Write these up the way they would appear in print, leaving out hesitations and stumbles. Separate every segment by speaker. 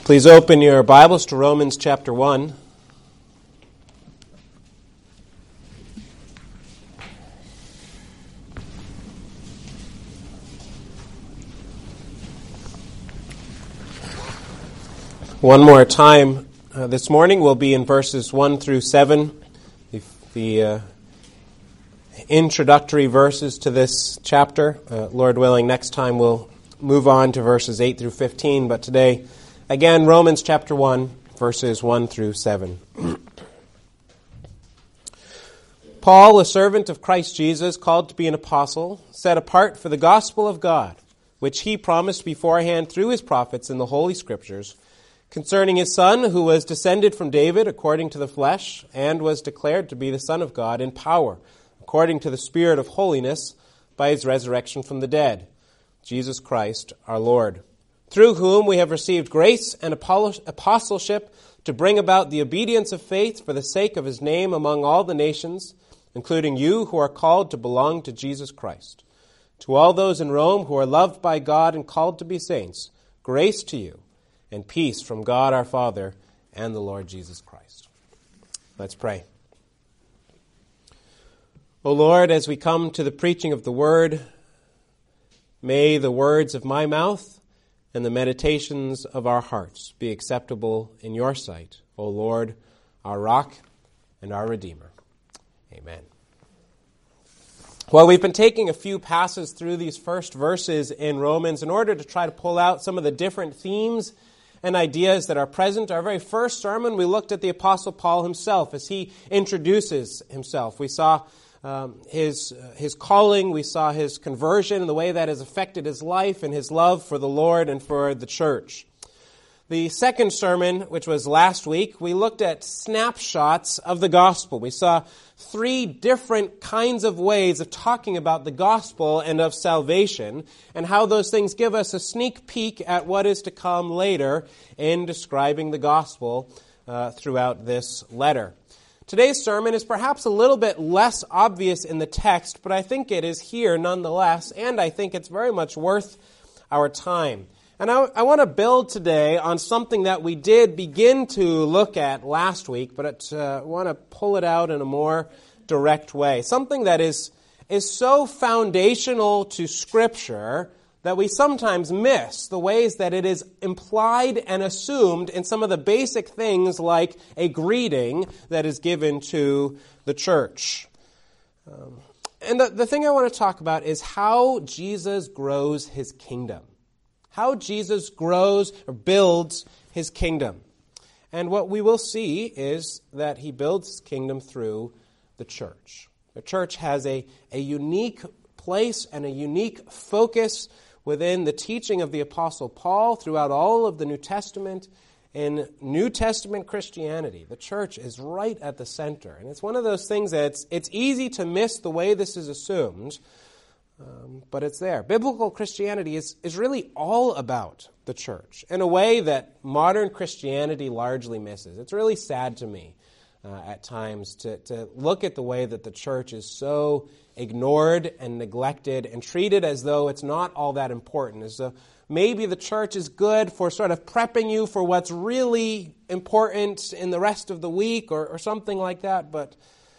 Speaker 1: Please open your Bibles to Romans chapter 1. One more time this morning we'll be in verses 1 through 7, the introductory verses to this chapter. Lord willing, next time we'll move on to verses 8 through 15, but today, again, Romans chapter 1, verses 1 through 7. Paul, a servant of Christ Jesus, called to be an apostle, set apart for the gospel of God, which he promised beforehand through his prophets in the Holy Scriptures, concerning his Son, who was descended from David according to the flesh, and was declared to be the Son of God in power, according to the Spirit of holiness, by his resurrection from the dead, Jesus Christ our Lord, through whom we have received grace and apostleship to bring about the obedience of faith for the sake of his name among all the nations, including you who are called to belong to Jesus Christ. To all those in Rome who are loved by God and called to be saints, grace to you and peace from God our Father and the Lord Jesus Christ. Let's pray. O Lord, as we come to the preaching of the word, may the words of my mouth and the meditations of our hearts be acceptable in your sight, O Lord, our rock and our Redeemer. Amen. Well, we've been taking a few passes through these first verses in Romans in order to try to pull out some of the different themes and ideas that are present. Our very first sermon, we looked at the Apostle Paul himself as he introduces himself. We saw his calling, we saw his conversion and the way that has affected his life and his love for the Lord and for the church. The second sermon, which was last week, we looked at snapshots of the gospel. We saw three different kinds of ways of talking about the gospel and of salvation, and how those things give us a sneak peek at what is to come later in describing the gospel throughout this letter. Today's sermon is perhaps a little bit less obvious in the text, but I think it is here nonetheless, and I think it's very much worth our time. And I want to build today on something that we did begin to look at last week, but I want to pull it out in a more direct way. Something that is so foundational to Scripture that we sometimes miss the ways that it is implied and assumed in some of the basic things like a greeting that is given to the church. And the thing I want to talk about is how Jesus grows his kingdom. How Jesus grows or builds his kingdom. And what we will see is that he builds his kingdom through the church. The church has a unique place and a unique focus within the teaching of the Apostle Paul throughout all of the New Testament. In New Testament Christianity, the church is right at the center. And it's one of those things that it's easy to miss the way this is assumed, but it's there. Biblical Christianity is really all about the church in a way that modern Christianity largely misses. It's really sad to me at times to look at the way that the church is so ignored and neglected and treated as though it's not all that important, as though maybe the church is good for sort of prepping you for what's really important in the rest of the week or something like that, but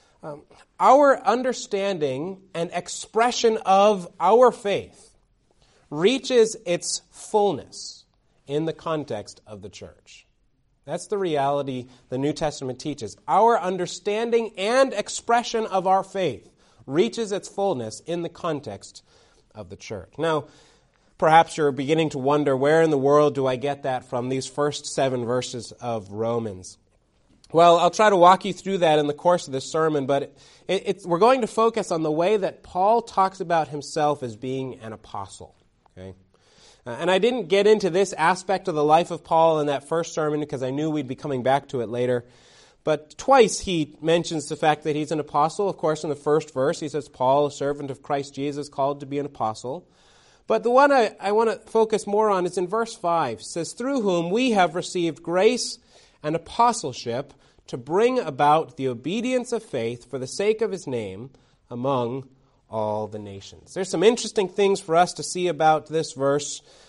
Speaker 1: our understanding and expression of our faith reaches its fullness in the context of the church. That's the reality the New Testament teaches. Our understanding and expression of our faith reaches its fullness in the context of the church. Now, perhaps you're beginning to wonder, where in the world do I get that from, these first 7 verses of Romans? Well, I'll try to walk you through that in the course of this sermon, but we're going to focus on the way that Paul talks about himself as being an apostle. Okay? And I didn't get into this aspect of the life of Paul in that first sermon because I knew we'd be coming back to it later. But twice he mentions the fact that he's an apostle. Of course, in the first verse, he says, Paul, a servant of Christ Jesus, called to be an apostle. But the one I want to focus more on is in verse 5. It says, through whom we have received grace and apostleship to bring about the obedience of faith for the sake of his name among all the nations. There's some interesting things for us to see about this verse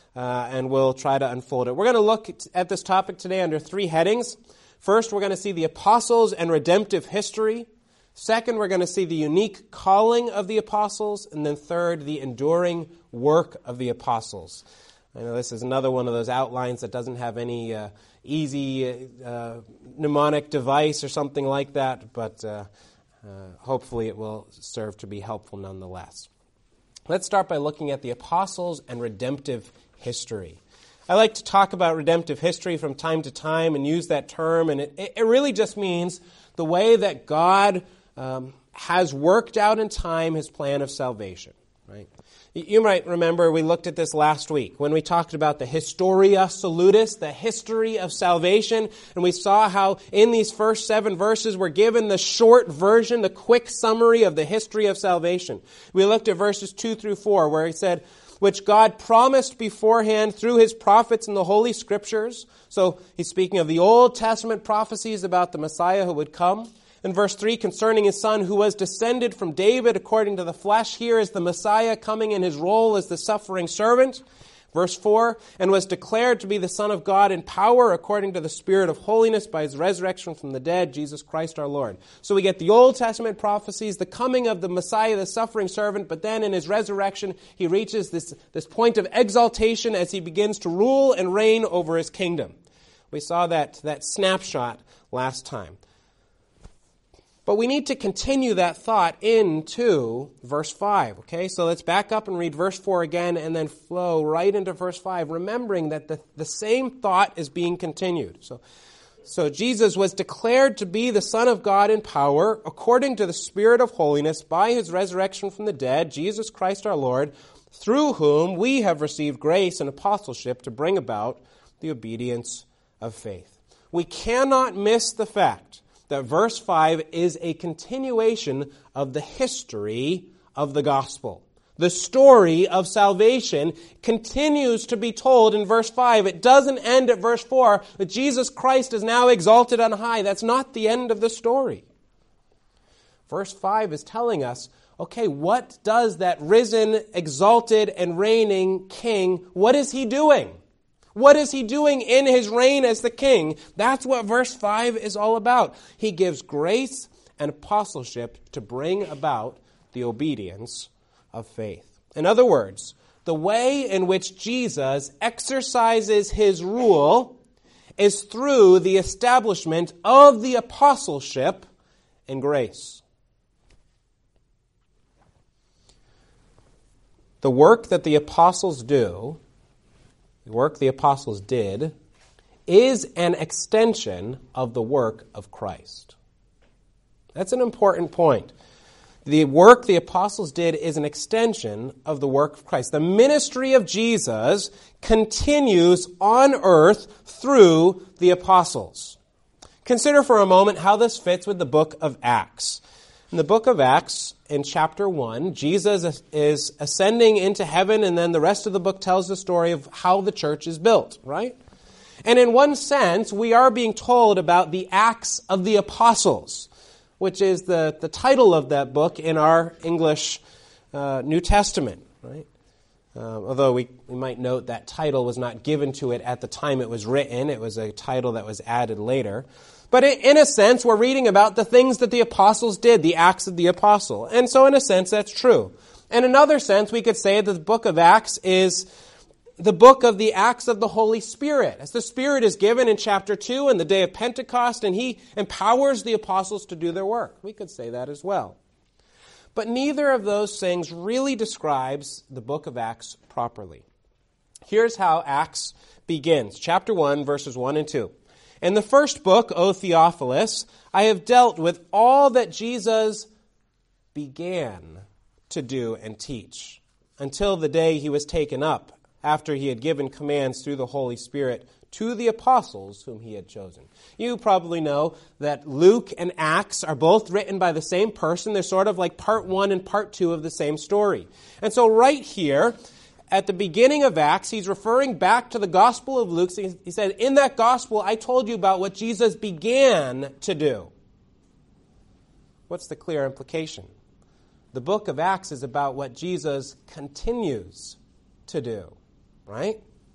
Speaker 1: and we'll try to unfold it. We're going to look at this topic today under three headings. First, we're going to see the apostles and redemptive history. Second, we're going to see the unique calling of the apostles. And then third, the enduring work of the apostles. I know this is another one of those outlines that doesn't have any easy mnemonic device or something like that, but hopefully it will serve to be helpful nonetheless. Let's start by looking at the apostles and redemptive history. I like to talk about redemptive history from time to time and use that term, and it really just means the way that God has worked out in time his plan of salvation. Right? You might remember we looked at this last week when we talked about the Historia Salutis, the history of salvation, and we saw how in these first 7 verses we're given the short version, the quick summary of the history of salvation. We looked at verses 2 through 4 where he said, which God promised beforehand through his prophets in the Holy Scriptures. So he's speaking of the Old Testament prophecies about the Messiah who would come. In verse 3, concerning his son who was descended from David according to the flesh, here is the Messiah coming in his role as the suffering servant. Verse 4, and was declared to be the Son of God in power according to the Spirit of holiness by his resurrection from the dead, Jesus Christ our Lord. So we get the Old Testament prophecies, the coming of the Messiah, the suffering servant, but then in his resurrection he reaches this point of exaltation as he begins to rule and reign over his kingdom. We saw that snapshot last time. But we need to continue that thought into verse 5, okay? So let's back up and read verse 4 again and then flow right into verse 5, remembering that the same thought is being continued. So Jesus was declared to be the Son of God in power, according to the Spirit of holiness, by his resurrection from the dead, Jesus Christ our Lord, through whom we have received grace and apostleship to bring about the obedience of faith. We cannot miss the fact that verse 5 is a continuation of the history of the gospel. The story of salvation continues to be told in verse 5. It doesn't end at verse 4, that Jesus Christ is now exalted on high. That's not the end of the story. Verse 5 is telling us, okay, what does that risen, exalted, and reigning king, what is he doing? What is he doing in his reign as the king? That's what verse 5 is all about. He gives grace and apostleship to bring about the obedience of faith. In other words, the way in which Jesus exercises his rule is through the establishment of the apostleship and grace. The work that the apostles do, the work the apostles did, is an extension of the work of Christ. That's an important point. The work the apostles did is an extension of the work of Christ. The ministry of Jesus continues on earth through the apostles. Consider for a moment how this fits with the book of Acts. In the book of Acts, in chapter 1, Jesus is ascending into heaven, and then the rest of the book tells the story of how the church is built, right? And in one sense, we are being told about the Acts of the Apostles, which is the title of that book in our English New Testament, right? Although we might note that title was not given to it at the time it was written. It was a title that was added later. But in a sense, we're reading about the things that the apostles did, the Acts of the Apostle. And so in a sense, that's true. In another sense, we could say that the book of Acts is the book of the Acts of the Holy Spirit. As the Spirit is given in chapter 2 in the day of Pentecost, and he empowers the apostles to do their work. We could say that as well. But neither of those things really describes the book of Acts properly. Here's how Acts begins. Chapter 1, verses 1 and 2. In the first book, O Theophilus, I have dealt with all that Jesus began to do and teach until the day he was taken up, after he had given commands through the Holy Spirit to the apostles whom he had chosen. You probably know that Luke and Acts are both written by the same person. They're sort of like part 1 and part 2 of the same story. And so right here, at the beginning of Acts, he's referring back to the Gospel of Luke. He said, in that Gospel, I told you about what Jesus began to do. What's the clear implication? The book of Acts is about what Jesus continues to do, right?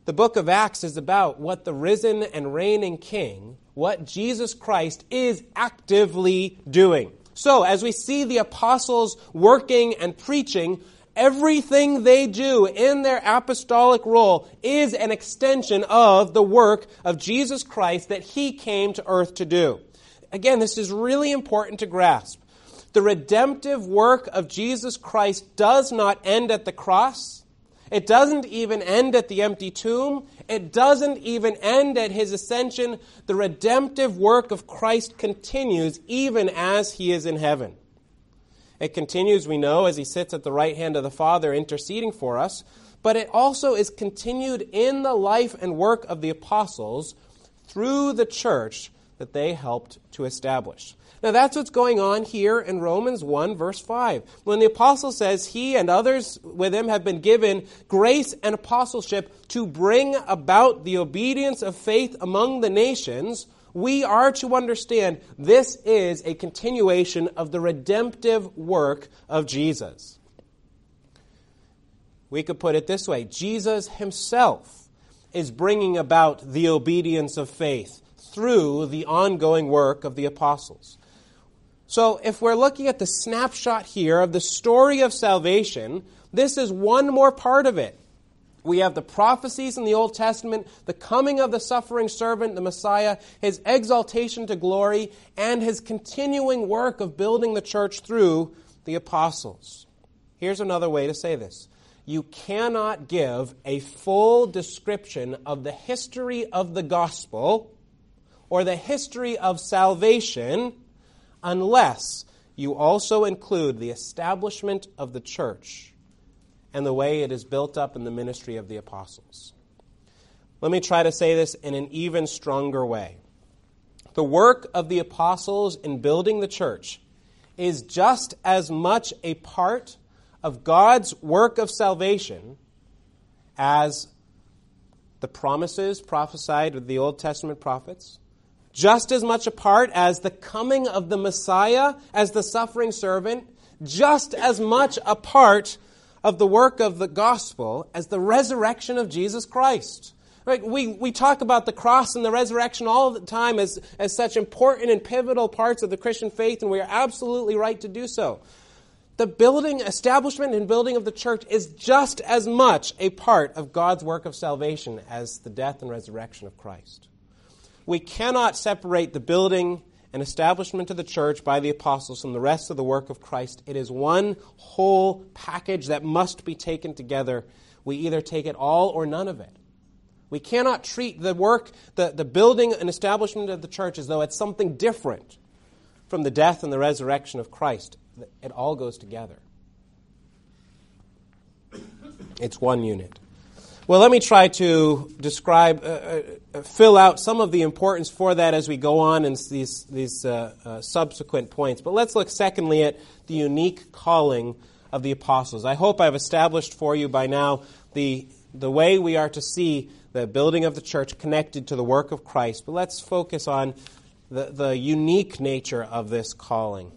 Speaker 1: The book of Acts is about what the risen and reigning King, what Jesus Christ is actively doing. So, as we see the apostles working and preaching, everything they do in their apostolic role is an extension of the work of Jesus Christ that He came to earth to do. Again, this is really important to grasp. The redemptive work of Jesus Christ does not end at the cross. It doesn't even end at the empty tomb. It doesn't even end at His ascension. The redemptive work of Christ continues even as He is in heaven. It continues, we know, as He sits at the right hand of the Father interceding for us, but it also is continued in the life and work of the apostles through the church that they helped to establish. Now that's what's going on here in Romans 1, verse 5. When the apostle says he and others with him have been given grace and apostleship to bring about the obedience of faith among the nations, we are to understand this is a continuation of the redemptive work of Jesus. We could put it this way: Jesus Himself is bringing about the obedience of faith through the ongoing work of the apostles. So if we're looking at the snapshot here of the story of salvation, this is one more part of it. We have the prophecies in the Old Testament, the coming of the suffering servant, the Messiah, His exaltation to glory, and His continuing work of building the church through the apostles. Here's another way to say this. You cannot give a full description of the history of the gospel or the history of salvation unless you also include the establishment of the church and the way it is built up in the ministry of the apostles. Let me try to say this in an even stronger way. The work of the apostles in building the church is just as much a part of God's work of salvation as the promises prophesied of the Old Testament prophets, just as much a part as the coming of the Messiah as the suffering servant, just as much a part of the work of the gospel as the resurrection of Jesus Christ. Right? We talk about the cross and the resurrection all the time as such important and pivotal parts of the Christian faith, and we are absolutely right to do so. The establishment and building of the church is just as much a part of God's work of salvation as the death and resurrection of Christ. We cannot separate the building and establishment of the church by the apostles from the rest of the work of Christ. It is one whole package that must be taken together. We either take it all or none of it. We cannot treat the work, the building and establishment of the church as though it's something different from the death and the resurrection of Christ. It all goes together. It's one unit. Well, let me try to describe, fill out some of the importance for that as we go on in these subsequent points. But let's look secondly at the unique calling of the apostles. I hope I've established for you by now the way we are to see the building of the church connected to the work of Christ. But let's focus on the unique nature of this calling.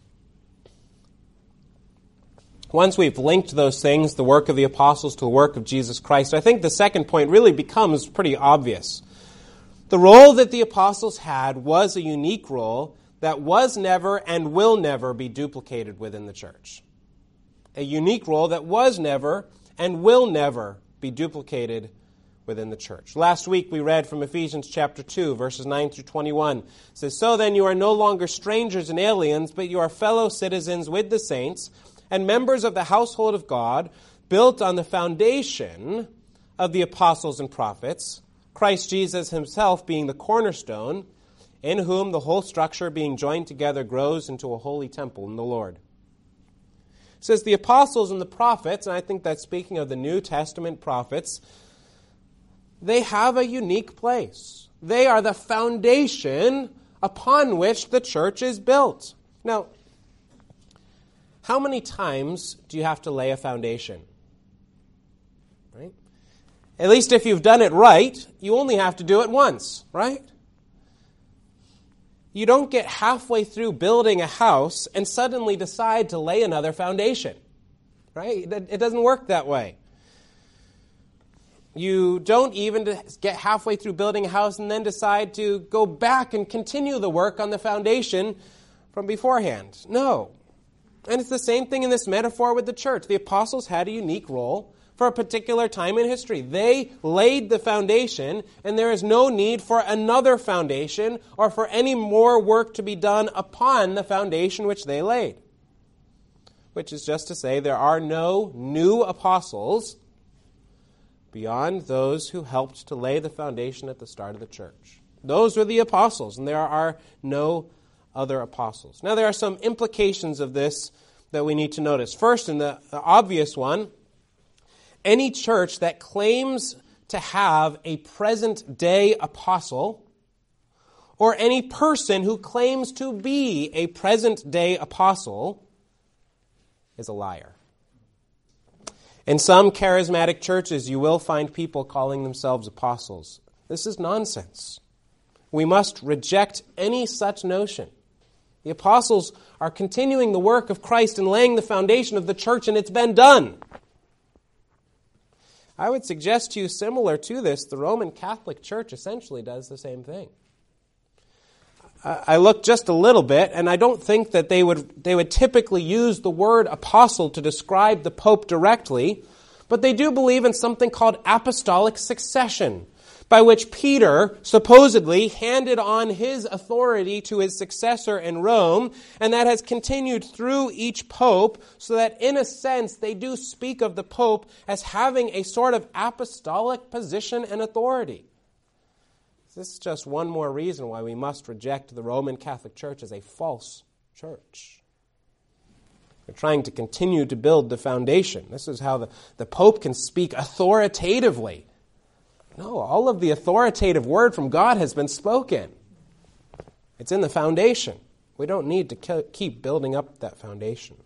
Speaker 1: Once we've linked those things, the work of the apostles to the work of Jesus Christ, I think the second point really becomes pretty obvious. The role that the apostles had was a unique role that was never and will never be duplicated within the church. A unique role that was never and will never be duplicated within the church. Last week we read from Ephesians chapter 2, verses 9 through 21. It says, "So then you are no longer strangers and aliens, but you are fellow citizens with the saints, and members of the household of God, built on the foundation of the apostles and prophets, Christ Jesus Himself being the cornerstone, in whom the whole structure being joined together grows into a holy temple in the Lord." It says the apostles and the prophets, and I think that's speaking of the New Testament prophets, they have a unique place. They are the foundation upon which the church is built. Now, how many times do you have to lay a foundation? Right? At least if you've done it right, you only have to do it once, right? You don't get halfway through building a house and suddenly decide to lay another foundation, right? It doesn't work that way. You don't even get halfway through building a house and then decide to go back and continue the work on the foundation from beforehand. No. And it's the same thing in this metaphor with the church. The apostles had a unique role for a particular time in history. They laid the foundation, and there is no need for another foundation or for any more work to be done upon the foundation which they laid. Which is just to say, there are no new apostles beyond those who helped to lay the foundation at the start of the church. Those were the apostles, and there are no other apostles. Now, there are some implications of this that we need to notice. First, and the obvious one, any church that claims to have a present-day apostle, or any person who claims to be a present-day apostle, is a liar. In some charismatic churches, you will find people calling themselves apostles. This is nonsense. We must reject any such notion. The apostles are continuing the work of Christ and laying the foundation of the church, and it's been done. I would suggest to you, similar to this, the Roman Catholic Church essentially does the same thing. I looked just a little bit, and I don't think that they would typically use the word apostle to describe the Pope directly, but they do believe in something called apostolic succession, by which Peter supposedly handed on his authority to his successor in Rome, and that has continued through each pope, so that in a sense they do speak of the Pope as having a sort of apostolic position and authority. This is just one more reason why we must reject the Roman Catholic Church as a false church. They're trying to continue to build the foundation. This is how the Pope can speak authoritatively. No, all of the authoritative word from God has been spoken. It's in the foundation. We don't need to keep building up that foundation.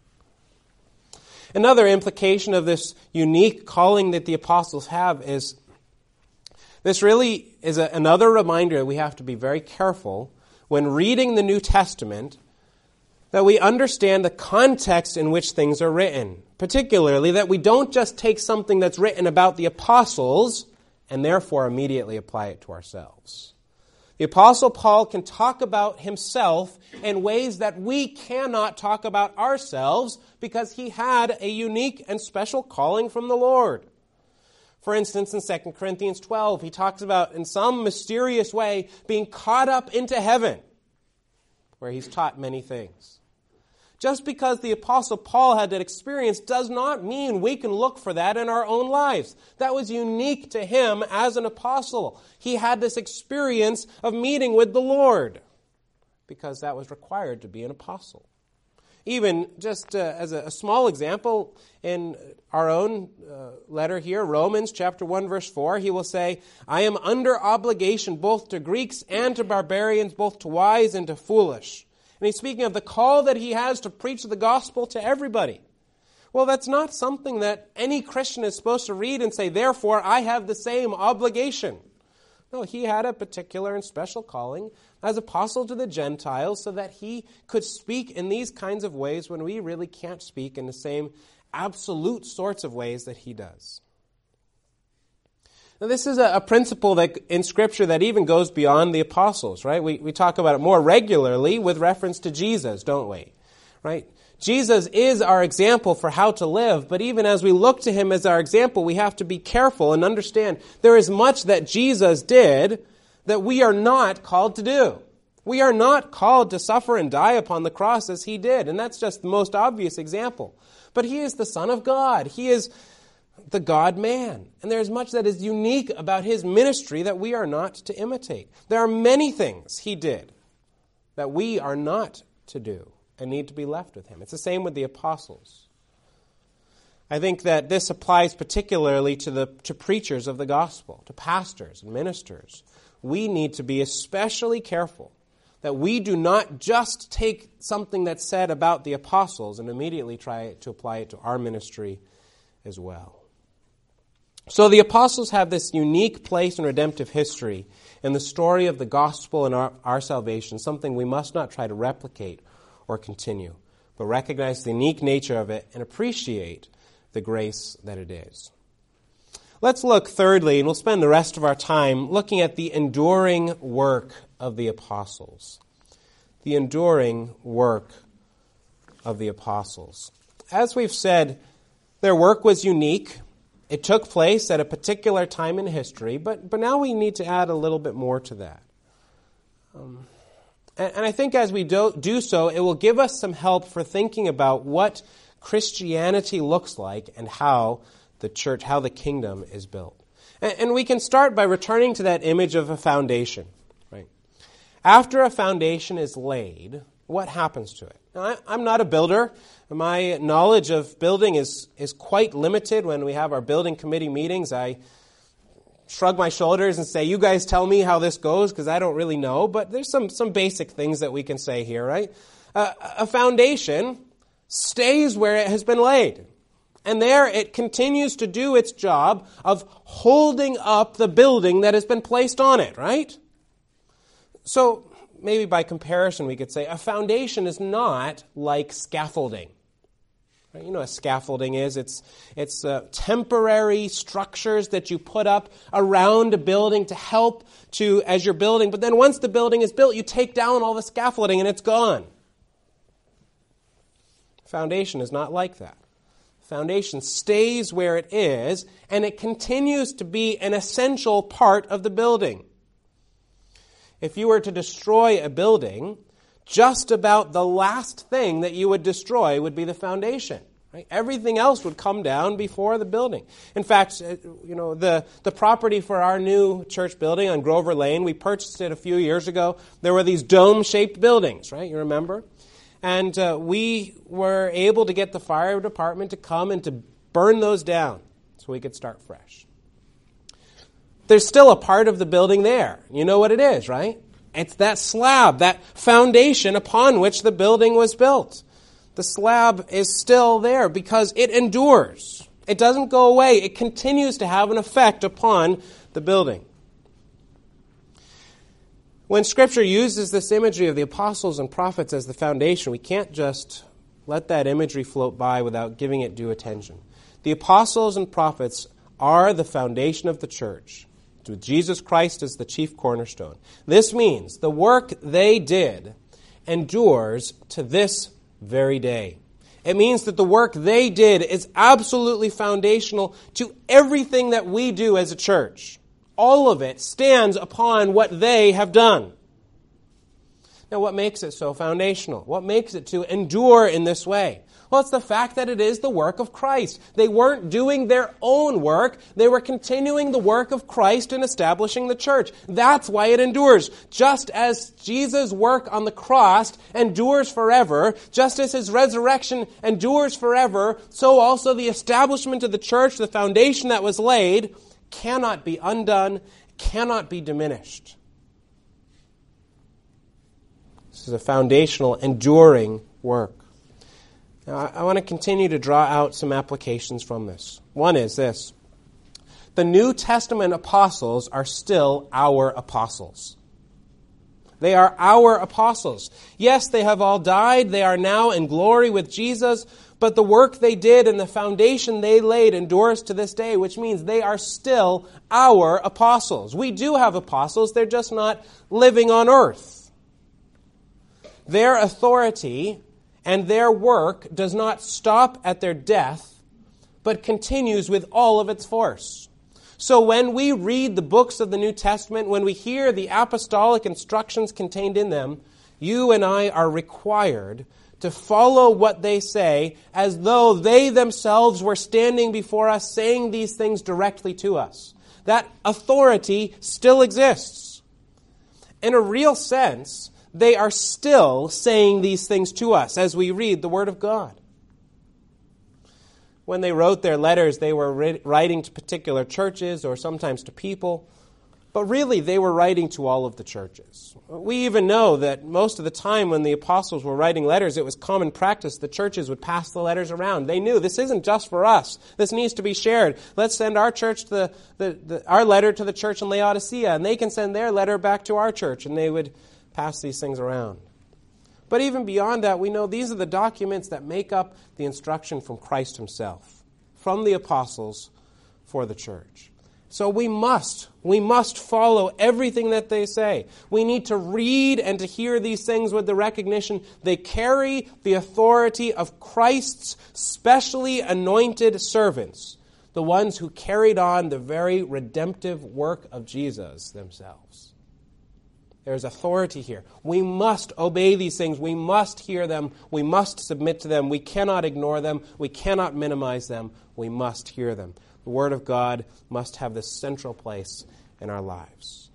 Speaker 1: Another implication of this unique calling that the apostles have is this really is another reminder that we have to be very careful when reading the New Testament that we understand the context in which things are written. Particularly that we don't just take something that's written about the apostles and therefore immediately apply it to ourselves. The Apostle Paul can talk about himself in ways that we cannot talk about ourselves because he had a unique and special calling from the Lord. For instance, in 2 Corinthians 12, he talks about, in some mysterious way, being caught up into heaven, where he's taught many things. Just because the Apostle Paul had that experience does not mean we can look for that in our own lives. That was unique to him as an apostle. He had this experience of meeting with the Lord, because that was required to be an apostle. Even just as a small example, in our own letter here, Romans chapter 1, verse 4, he will say, I am under obligation both to Greeks and to barbarians, both to wise and to foolish. And he's speaking of the call that he has to preach the gospel to everybody. Well, that's not something that any Christian is supposed to read and say, therefore, I have the same obligation. No, he had a particular and special calling as apostle to the Gentiles so that he could speak in these kinds of ways when we really can't speak in the same absolute sorts of ways that he does. Now, this is a principle that in Scripture that even goes beyond the apostles, right? We talk about it more regularly with reference to Jesus, don't we? Right? Jesus is our example for how to live, but even as we look to him as our example, we have to be careful and understand there is much that Jesus did that we are not called to do. We are not called to suffer and die upon the cross as he did, and that's just the most obvious example. But he is the Son of God. He is the God-man. And there is much that is unique about his ministry that we are not to imitate. There are many things he did that we are not to do and need to be left with him. It's the same with the apostles. I think that this applies particularly to preachers of the gospel, to pastors and ministers. We need to be especially careful that we do not just take something that's said about the apostles and immediately try to apply it to our ministry as well. So the apostles have this unique place in redemptive history in the story of the gospel and our salvation, something we must not try to replicate or continue, but recognize the unique nature of it and appreciate the grace that it is. Let's look thirdly, and we'll spend the rest of our time looking at the enduring work of the apostles. The enduring work of the apostles. As we've said, their work was unique. It took place at a particular time in history, but now we need to add a little bit more to that. And I think as we do so, it will give us some help for thinking about what Christianity looks like and how the church, how the kingdom is built. And we can start by returning to that image of a foundation. Right? After a foundation is laid, what happens to it? Now, I'm not a builder. My knowledge of building is quite limited. When we have our building committee meetings, I shrug my shoulders and say, you guys tell me how this goes, because I don't really know. But there's some basic things that we can say here, right? A foundation stays where it has been laid. And there it continues to do its job of holding up the building that has been placed on it, right? So maybe by comparison we could say a foundation is not like scaffolding. Right? You know what scaffolding is? It's temporary structures that you put up around a building to help to as you're building. But then once the building is built, you take down all the scaffolding and it's gone. Foundation is not like that. Foundation stays where it is, and it continues to be an essential part of the building. If you were to destroy a building, just about the last thing that you would destroy would be the foundation. Right? Everything else would come down before the building. In fact, the property for our new church building on Grover Lane, we purchased it a few years ago. There were these dome-shaped buildings, right? You remember? And we were able to get the fire department to come and to burn those down so we could start fresh. There's still a part of the building there. You know what it is, right? It's that slab, that foundation upon which the building was built. The slab is still there because it endures. It doesn't go away. It continues to have an effect upon the building. When Scripture uses this imagery of the apostles and prophets as the foundation, we can't just let that imagery float by without giving it due attention. The apostles and prophets are the foundation of the church, with Jesus Christ as the chief cornerstone. This means the work they did endures to this very day. It means that the work they did is absolutely foundational to everything that we do as a church. All of it stands upon what they have done. Now, what makes it so foundational? What makes it to endure in this way? Well, it's the fact that it is the work of Christ. They weren't doing their own work. They were continuing the work of Christ in establishing the church. That's why it endures. Just as Jesus' work on the cross endures forever, just as his resurrection endures forever, so also the establishment of the church, the foundation that was laid, cannot be undone, cannot be diminished. This is a foundational, enduring work. Now, I want to continue to draw out some applications from this. One is this. The New Testament apostles are still our apostles. They are our apostles. Yes, they have all died. They are now in glory with Jesus. But the work they did and the foundation they laid endures to this day, which means they are still our apostles. We do have apostles. They're just not living on earth. Their authority and their work does not stop at their death, but continues with all of its force. So when we read the books of the New Testament, when we hear the apostolic instructions contained in them, you and I are required to follow what they say as though they themselves were standing before us saying these things directly to us. That authority still exists. In a real sense, they are still saying these things to us as we read the Word of God. When they wrote their letters, they were writing to particular churches or sometimes to people. But really, they were writing to all of the churches. We even know that most of the time when the apostles were writing letters, it was common practice. The churches would pass the letters around. They knew this isn't just for us. This needs to be shared. Let's send our church our letter to the church in Laodicea, and they can send their letter back to our church, and they would pass these things around. But even beyond that, we know these are the documents that make up the instruction from Christ himself, from the apostles for the church. So we must follow everything that they say. We need to read and to hear these things with the recognition they carry the authority of Christ's specially anointed servants, the ones who carried on the very redemptive work of Jesus themselves. There's authority here. We must obey these things. We must hear them. We must submit to them. We cannot ignore them. We cannot minimize them. We must hear them. The Word of God must have this central place in our lives.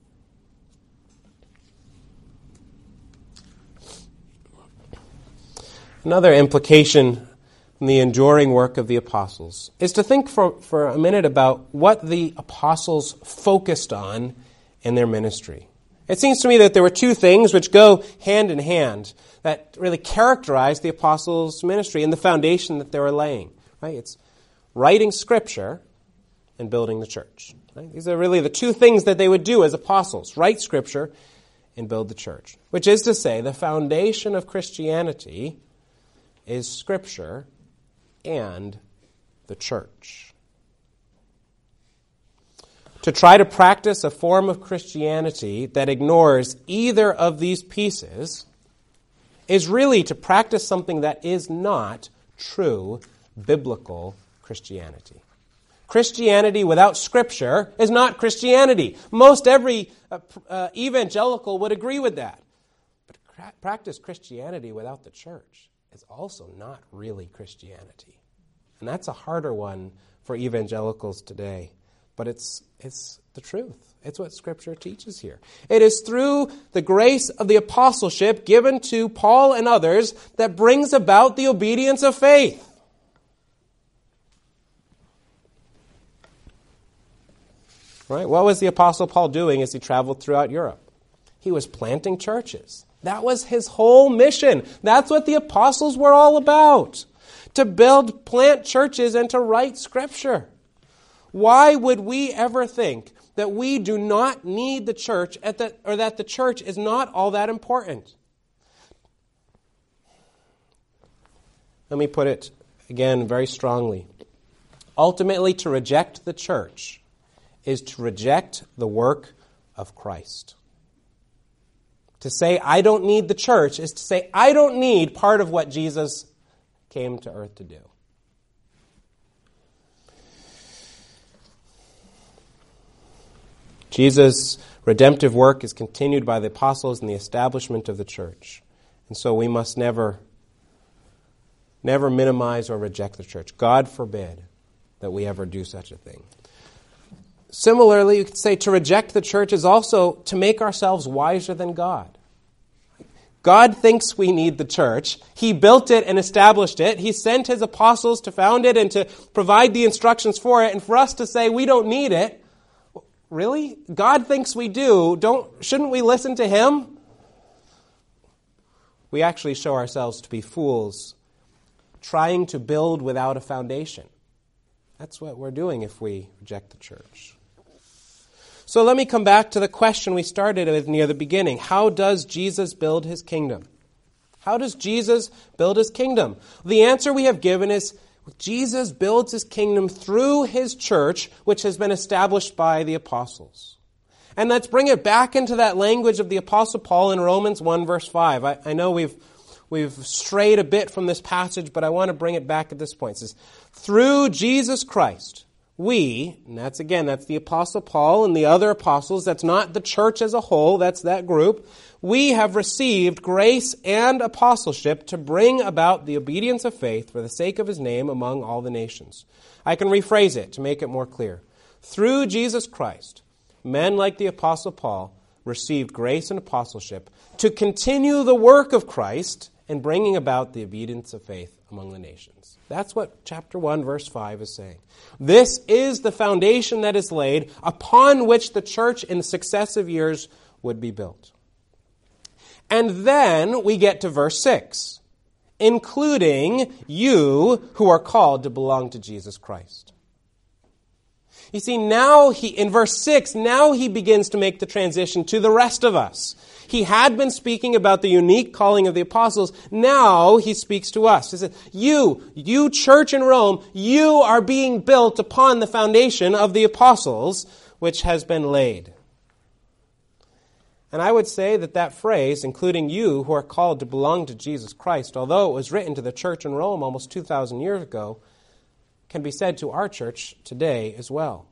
Speaker 1: Another implication from the enduring work of the apostles is to think for a minute about what the apostles focused on in their ministry. It seems to me that there were two things which go hand in hand that really characterize the apostles' ministry and the foundation that they were laying. Right? It's writing Scripture and building the church. Right? These are really the two things that they would do as apostles, write Scripture and build the church. Which is to say, the foundation of Christianity is Scripture and the church. To try to practice a form of Christianity that ignores either of these pieces is really to practice something that is not true biblical Christianity. Christianity without Scripture is not Christianity. Most every evangelical would agree with that. But practice Christianity without the church is also not really Christianity. And that's a harder one for evangelicals today. But it's the truth. It's what Scripture teaches here. It is through the grace of the apostleship given to Paul and others that brings about the obedience of faith. Right? What was the Apostle Paul doing as he traveled throughout Europe? He was planting churches. That was his whole mission. That's what the apostles were all about. To plant churches and to write Scripture. Why would we ever think that we do not need the church or that the church is not all that important? Let me put it again very strongly. Ultimately, to reject the church is to reject the work of Christ. To say, I don't need the church, is to say, I don't need part of what Jesus came to earth to do. Jesus' redemptive work is continued by the apostles in the establishment of the church. And so we must never minimize or reject the church. God forbid that we ever do such a thing. Similarly, you could say to reject the church is also to make ourselves wiser than God. God thinks we need the church. He built it and established it. He sent His apostles to found it and to provide the instructions for it. And for us to say we don't need it, really? God thinks we do. Shouldn't we listen to Him? We actually show ourselves to be fools trying to build without a foundation. That's what we're doing if we reject the church. So let me come back to the question we started with near the beginning. How does Jesus build His kingdom? How does Jesus build His kingdom? The answer we have given is Jesus builds His kingdom through His church, which has been established by the apostles. And let's bring it back into that language of the Apostle Paul in Romans 1 verse 5. I know we've strayed a bit from this passage, but I want to bring it back at this point. It says, through Jesus Christ, and that's the Apostle Paul and the other apostles, that's not the church as a whole, that's that group, we have received grace and apostleship to bring about the obedience of faith for the sake of His name among all the nations. I can rephrase it to make it more clear. Through Jesus Christ, men like the Apostle Paul received grace and apostleship to continue the work of Christ in bringing about the obedience of faith among the nations. That's what chapter 1, verse 5 is saying. This is the foundation that is laid upon which the church in successive years would be built. And then we get to verse 6, including you who are called to belong to Jesus Christ. You see, now in verse 6, now he begins to make the transition to the rest of us. He had been speaking about the unique calling of the apostles. Now he speaks to us. He says, you church in Rome, you are being built upon the foundation of the apostles, which has been laid. And I would say that phrase, including you who are called to belong to Jesus Christ, although it was written to the church in Rome almost 2,000 years ago, can be said to our church today as well.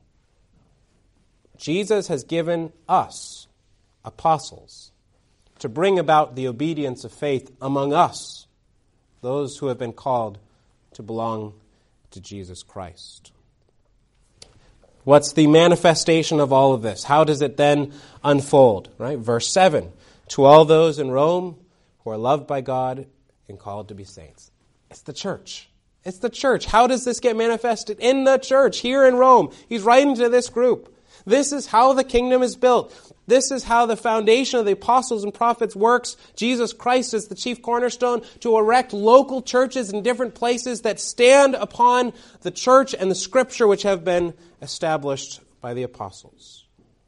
Speaker 1: Jesus has given us apostles to bring about the obedience of faith among us, those who have been called to belong to Jesus Christ. What's the manifestation of all of this? How does it then unfold? Right? Verse 7, to all those in Rome who are loved by God and called to be saints. It's the church. It's the church. How does this get manifested? In the church, here in Rome. He's writing to this group. This is how the kingdom is built. This is how the foundation of the apostles and prophets works. Jesus Christ is the chief cornerstone to erect local churches in different places that stand upon the church and the scripture which have been established by the apostles.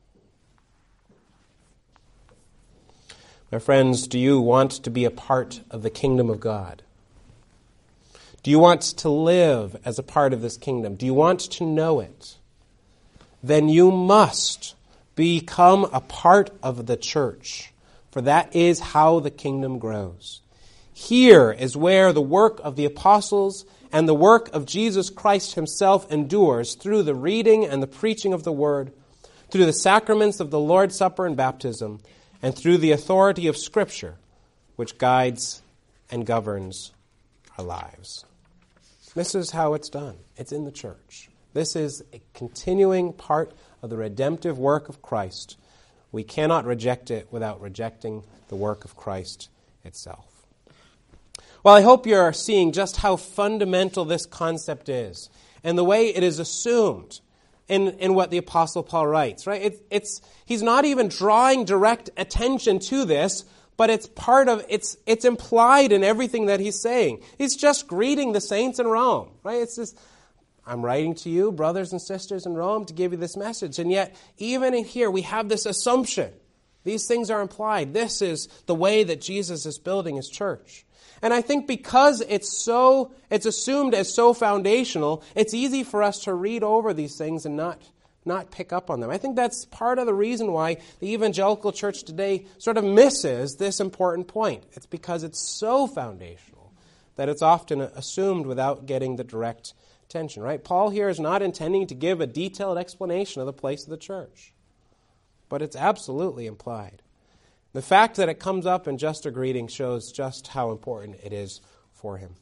Speaker 1: My friends, do you want to be a part of the kingdom of God? Do you want to live as a part of this kingdom? Do you want to know it? Then you must become a part of the church, for that is how the kingdom grows. Here is where the work of the apostles and the work of Jesus Christ himself endures through the reading and the preaching of the word, through the sacraments of the Lord's Supper and baptism, and through the authority of Scripture, which guides and governs our lives. This is how it's done. It's in the church. This is a continuing part of the redemptive work of Christ. We cannot reject it without rejecting the work of Christ itself. Well, I hope you're seeing just how fundamental this concept is and the way it is assumed in what the Apostle Paul writes. Right? He's not even drawing direct attention to this, but it's implied in everything that he's saying. He's just greeting the saints in Rome. Right? It's just, I'm writing to you, brothers and sisters in Rome, to give you this message. And yet, even in here, we have this assumption. These things are implied. This is the way that Jesus is building his church. And I think because it's assumed as so foundational, it's easy for us to read over these things and not pick up on them. I think that's part of the reason why the evangelical church today sort of misses this important point. It's because it's so foundational that it's often assumed without getting the direct attention, right? Paul here is not intending to give a detailed explanation of the place of the church, but it's absolutely implied. The fact that it comes up in just a greeting shows just how important it is for him.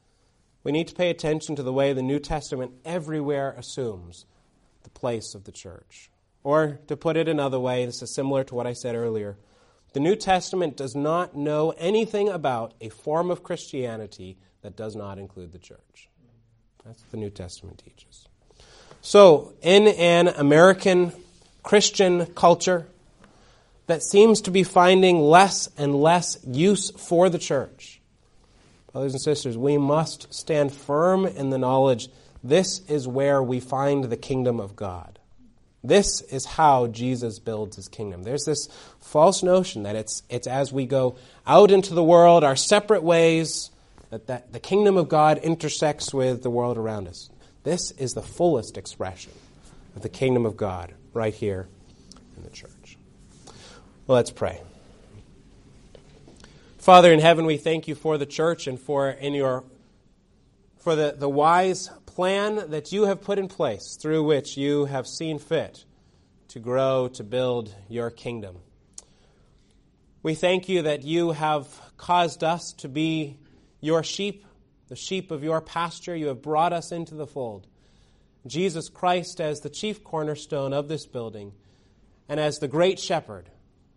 Speaker 1: We need to pay attention to the way the New Testament everywhere assumes the place of the church. Or, to put it another way, this is similar to what I said earlier, the New Testament does not know anything about a form of Christianity that does not include the church. That's what the New Testament teaches. So, in an American Christian culture that seems to be finding less and less use for the church, brothers and sisters, we must stand firm in the knowledge this is where we find the kingdom of God. This is how Jesus builds his kingdom. There's this false notion that it's as we go out into the world, our separate ways, that the kingdom of God intersects with the world around us. This is the fullest expression of the kingdom of God right here in the church. Well, let's pray. Father in heaven, we thank you for the church and for the wise plan that you have put in place through which you have seen fit to grow, to build your kingdom. We thank you that you have caused us to be your sheep, the sheep of your pasture. You have brought us into the fold. Jesus Christ as the chief cornerstone of this building and as the great shepherd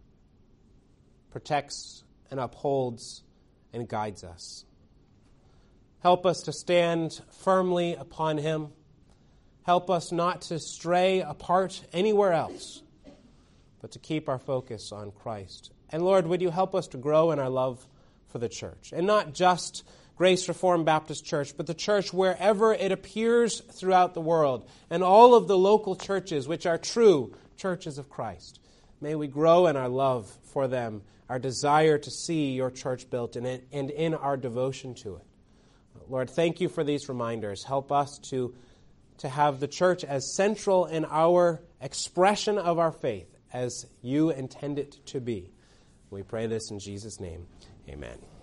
Speaker 1: protects and upholds and guides us. Help us to stand firmly upon him. Help us not to stray apart anywhere else, but to keep our focus on Christ. And Lord, would you help us to grow in our love for the church, and not just Grace Reformed Baptist Church, but the church wherever it appears throughout the world, and all of the local churches which are true churches of Christ. May we grow in our love for them, our desire to see your church built in it, and in our devotion to it. Lord, thank you for these reminders. Help us to have the church as central in our expression of our faith as you intend it to be. We pray this in Jesus' name. Amen.